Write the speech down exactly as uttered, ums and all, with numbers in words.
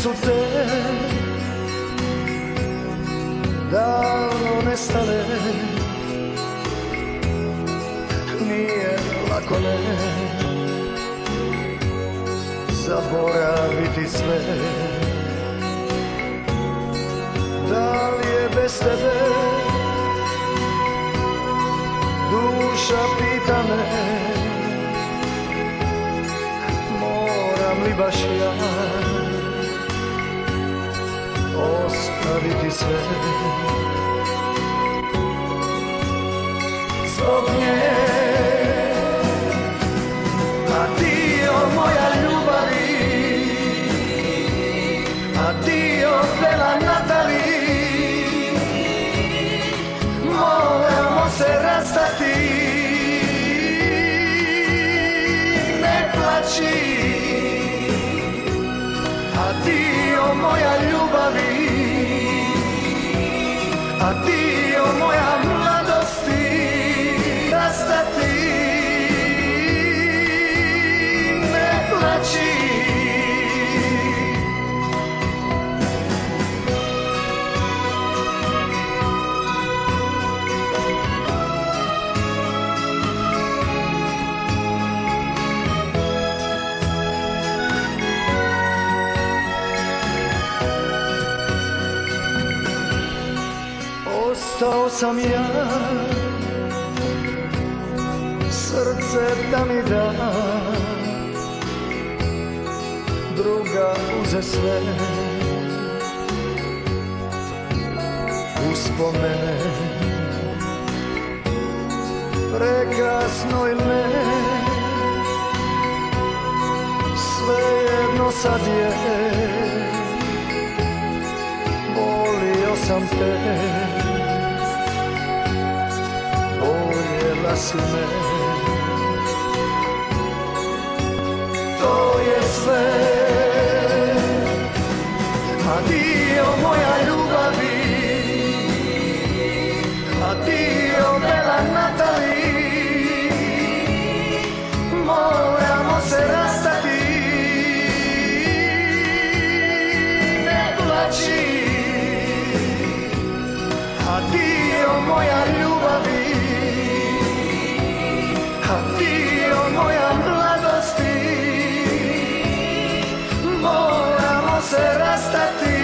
su te davno nestale. Nije lako ne zaboraviti sve. Da li je bez tebe duša pita me, moram li baš ja ostaviti sve zbog nje. Adio moja ljubavi, adio bela Natali, moramo se rastati. Ne plači, adio moja ljubavi, adio moja mladosti, rastati. Ne plači. Ostao sam ja, srce da mi da, druga uze sve uspomene. Prekasno ili ne, svejedno sad je, volio sam te, voljela si me. To je sve. Adio moja ljubavi, adio bela Natali, moramo se rastati. Ne plači, adio moja ljubavi, adio moja mladosti, moramo se rastati.